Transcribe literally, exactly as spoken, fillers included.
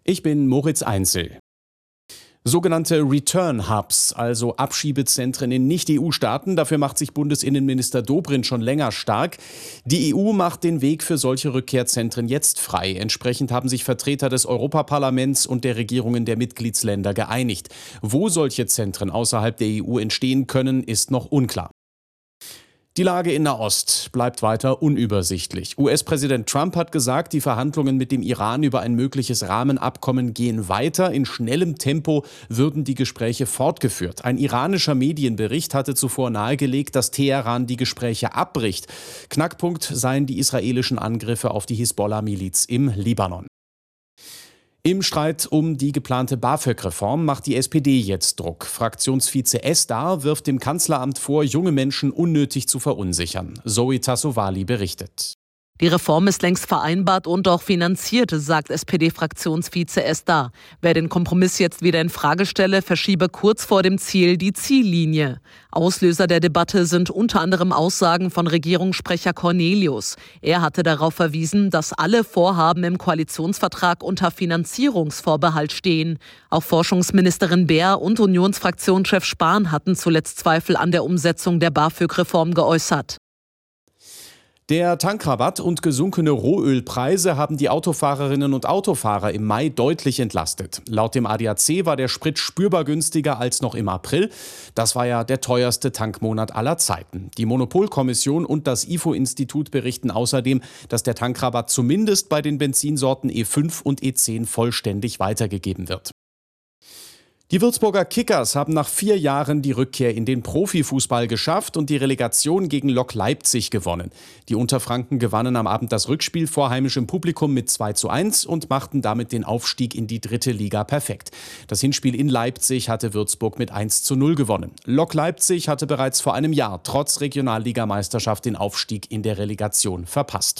Ich bin Moritz Einzel. Sogenannte Return Hubs, also Abschiebezentren in Nicht-E U-Staaten, dafür macht sich Bundesinnenminister Dobrindt schon länger stark. Die E U macht den Weg für solche Rückkehrzentren jetzt frei. Entsprechend haben sich Vertreter des Europaparlaments und der Regierungen der Mitgliedsländer geeinigt. Wo solche Zentren außerhalb der E U entstehen können, ist noch unklar. Die Lage in Nahost bleibt weiter unübersichtlich. U S-Präsident Trump hat gesagt, die Verhandlungen mit dem Iran über ein mögliches Rahmenabkommen gehen weiter. In schnellem Tempo würden die Gespräche fortgeführt. Ein iranischer Medienbericht hatte zuvor nahegelegt, dass Teheran die Gespräche abbricht. Knackpunkt seien die israelischen Angriffe auf die Hisbollah-Miliz im Libanon. Im Streit um die geplante BAföG-Reform macht die S P D jetzt Druck. Fraktionsvize Esdar wirft dem Kanzleramt vor, junge Menschen unnötig zu verunsichern. Zoe Tassovali berichtet. Die Reform ist längst vereinbart und auch finanziert, sagt S P D-Fraktionsvize Esdar. Wer den Kompromiss jetzt wieder in Frage stelle, verschiebe kurz vor dem Ziel die Ziellinie. Auslöser der Debatte sind unter anderem Aussagen von Regierungssprecher Cornelius. Er hatte darauf verwiesen, dass alle Vorhaben im Koalitionsvertrag unter Finanzierungsvorbehalt stehen. Auch Forschungsministerin Beer und Unionsfraktionschef Spahn hatten zuletzt Zweifel an der Umsetzung der BAföG-Reform geäußert. Der Tankrabatt und gesunkene Rohölpreise haben die Autofahrerinnen und Autofahrer im Mai deutlich entlastet. Laut dem A D A C war der Sprit spürbar günstiger als noch im April. Das war ja der teuerste Tankmonat aller Zeiten. Die Monopolkommission und das I F O-Institut berichten außerdem, dass der Tankrabatt zumindest bei den Benzinsorten E fünf und E zehn vollständig weitergegeben wird. Die Würzburger Kickers haben nach vier Jahren die Rückkehr in den Profifußball geschafft und die Relegation gegen Lok Leipzig gewonnen. Die Unterfranken gewannen am Abend das Rückspiel vor heimischem Publikum mit zwei zu eins und machten damit den Aufstieg in die dritte Liga perfekt. Das Hinspiel in Leipzig hatte Würzburg mit eins zu null gewonnen. Lok Leipzig hatte bereits vor einem Jahr trotz Regionalligameisterschaft den Aufstieg in der Relegation verpasst.